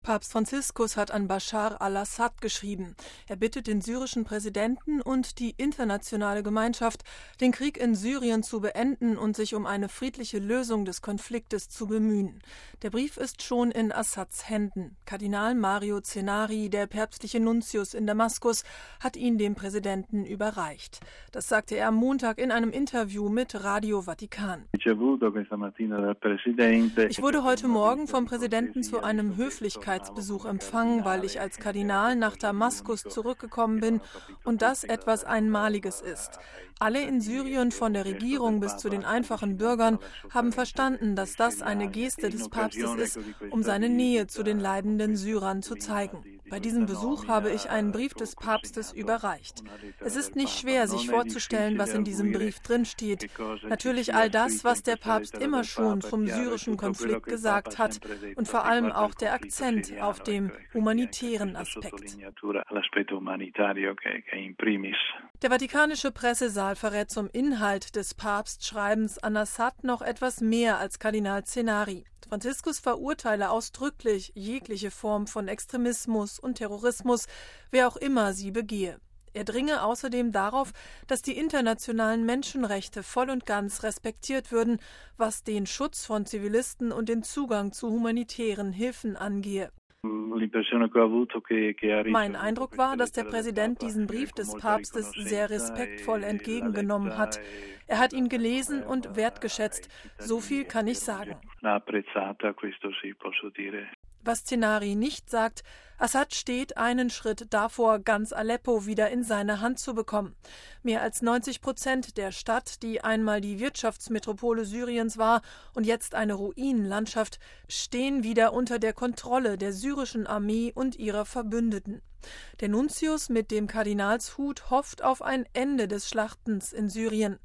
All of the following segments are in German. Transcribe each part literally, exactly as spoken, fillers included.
Papst Franziskus hat an Bashar al-Assad geschrieben. Er bittet den syrischen Präsidenten und die internationale Gemeinschaft, den Krieg in Syrien zu beenden und sich um eine friedliche Lösung des Konfliktes zu bemühen. Der Brief ist schon in Assads Händen. Kardinal Mario Zenari, der päpstliche Nuntius in Damaskus, hat ihn dem Präsidenten überreicht. Das sagte er am Montag in einem Interview mit Radio Vatikan. Ich wurde heute Morgen vom Präsidenten zu einem Höflichkeitsbesuch empfangen, weil ich als Kardinal nach Damaskus zurückgekommen bin und das etwas Einmaliges ist. Alle in Syrien, von der Regierung bis zu den einfachen Bürgern, haben verstanden, dass das eine Geste des Papstes ist, um seine Nähe zu den leidenden Syrern zu zeigen. Bei diesem Besuch habe ich einen Brief des Papstes überreicht. Es ist nicht schwer, sich vorzustellen, was in diesem Brief drinsteht. Natürlich all das, was der Papst immer schon zum syrischen Konflikt gesagt hat und vor allem auch der Akzent auf dem humanitären Aspekt. Der vatikanische Pressesaal verrät zum Inhalt des Papstschreibens an Assad noch etwas mehr als Kardinal Zenari. Franziskus verurteile ausdrücklich jegliche Form von Extremismus und Terrorismus, wer auch immer sie begehe. Er dringe außerdem darauf, dass die internationalen Menschenrechte voll und ganz respektiert würden, was den Schutz von Zivilisten und den Zugang zu humanitären Hilfen angehe. Mein Eindruck war, dass der Präsident diesen Brief des Papstes sehr respektvoll entgegengenommen hat. Er hat ihn gelesen und wertgeschätzt. So viel kann ich sagen. Was Zenari nicht sagt: Assad steht einen Schritt davor, ganz Aleppo wieder in seine Hand zu bekommen. Mehr als neunzig Prozent der Stadt, die einmal die Wirtschaftsmetropole Syriens war und jetzt eine Ruinenlandschaft, stehen wieder unter der Kontrolle der syrischen Armee und ihrer Verbündeten. Der Nuntius mit dem Kardinalshut hofft auf ein Ende des Schlachtens in Syrien.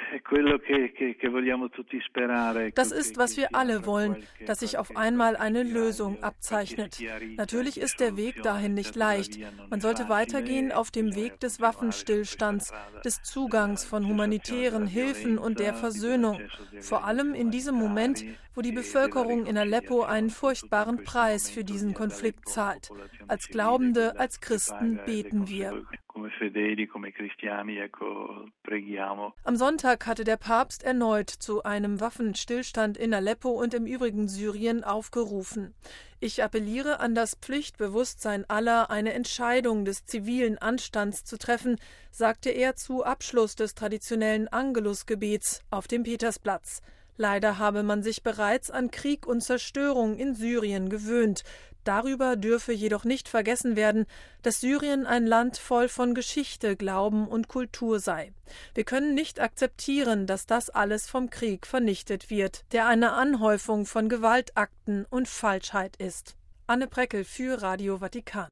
Das ist, was wir alle wollen, dass sich auf einmal eine Lösung abzeichnet. Natürlich ist der Weg dahin nicht leicht. Man sollte weitergehen auf dem Weg des Waffenstillstands, des Zugangs von humanitären Hilfen und der Versöhnung. Vor allem in diesem Moment, wo die Bevölkerung in Aleppo einen furchtbaren Preis für diesen Konflikt zahlt. Als Glaubende, als Christen beten wir. Am Sonntag hatte der Papst erneut zu einem Waffenstillstand in Aleppo und im übrigen Syrien aufgerufen. Ich appelliere an das Pflichtbewusstsein aller, eine Entscheidung des zivilen Anstands zu treffen, sagte er zu Abschluss des traditionellen Angelusgebets auf dem Petersplatz. Leider habe man sich bereits an Krieg und Zerstörung in Syrien gewöhnt. Darüber dürfe jedoch nicht vergessen werden, dass Syrien ein Land voll von Geschichte, Glauben und Kultur sei. Wir können nicht akzeptieren, dass das alles vom Krieg vernichtet wird, der eine Anhäufung von Gewaltakten und Falschheit ist. Anne Preckel für Radio Vatikan.